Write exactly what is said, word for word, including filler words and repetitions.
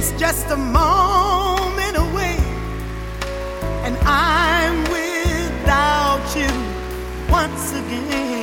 just a moment away, and I'm without you once again.